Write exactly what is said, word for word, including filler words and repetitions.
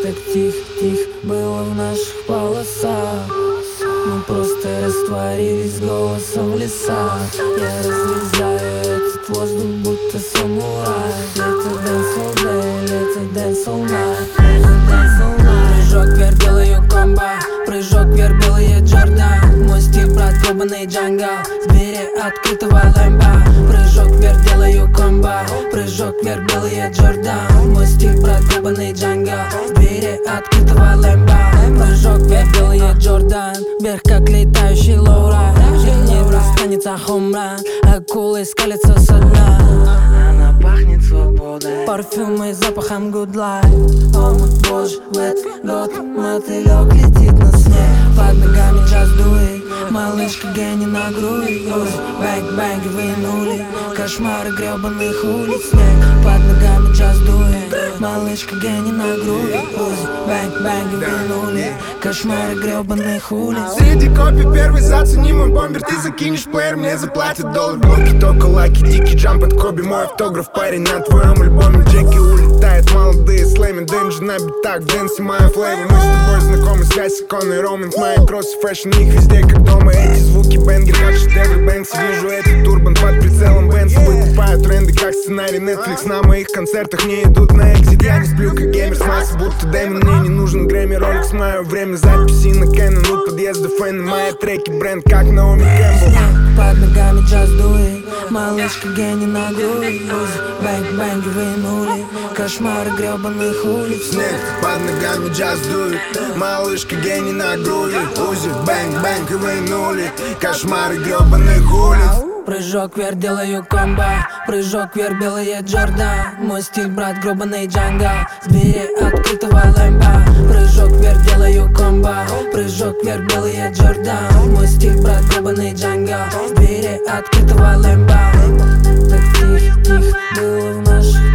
Так тихо-тихо было в наших полосах. Мы просто растворились голосом в лесах. Я разрезаю этот воздух, будто самурай. Это dancehall day, это dancehall night, это dancehall night. Прыжок вверх, делаю комбо, прыжок вверх, белые Джордан. Мой стиль, брат, гребаный джангл, с двери открытого лэмбо. Прыжок вверх, делаю комбо, прыжок вверх, белые Джордан. Мой стиль, брат, гребаный джангл, с двери открытого лэмбо. Прыжок вверх, белые Джордан, вверх как летающий лоурайд. Не останется хомран, акулы скалятся со дна. Она пахнет свободой, парфюмой, запахом good life. О мой боже, в этот год мотылек летит на снег. Под ногами джаз дует, малышка гений на груди. Бэнг-бэнг вынули, кошмары гребаных улиц. Снег под ногами джаз дует, малышка гений на груди. Бэнг-бэнг вынули, кошмары гребаных улиц. Среди копий первый зацени мой бомбер. Ты закинешь плеер, мне заплатят доллар. Блоки, тока, лаки, дикий джамп от Коби. Мой автограф, парень, на твоем альбоме. Джеки улетает, молодые слэми. Дэнджи на битах, в дэнсе моя флэви. Мы с тобой знакомы, связь, иконы, роуминг. Мои кроссы, фэшн, их везде как дома. Эти звуки бенгер, как шедевр Бэнкси. Вижу этот турбан под прицелом Бенса. Выкупаю тренды, как сценарий Netflix. На моих концертах не идут на экзит. Я не сплю, как геймер с массы, будто Дэймон. Мне не нужен Грэмми, роликс, мое время. Записи на Canon, у подъезда фэны. Мои треки бренд, как Наоми Кэмпбелл. Под ногами джаз дует, малышка гений на груди. Бэнг-бэнги вынули, кошмары гребаных улиц. Снег под ногами джаз дует, малышка гений на груди. Узи, бэнг-бэнг и вынули, кошмары гребаных улиц. Прыжок вверх, делаю комбо, прыжок вверх, белые Джордан. Мой стиль, брат, гребаный джангл, с двери открытого лэмбо. Прыжок вверх, делаю комбо, прыжок вверх, белые Джордан. Мой стиль, брат, гребаный джангл, с двери открытого лэмбо. Так тихо-тихо было в наших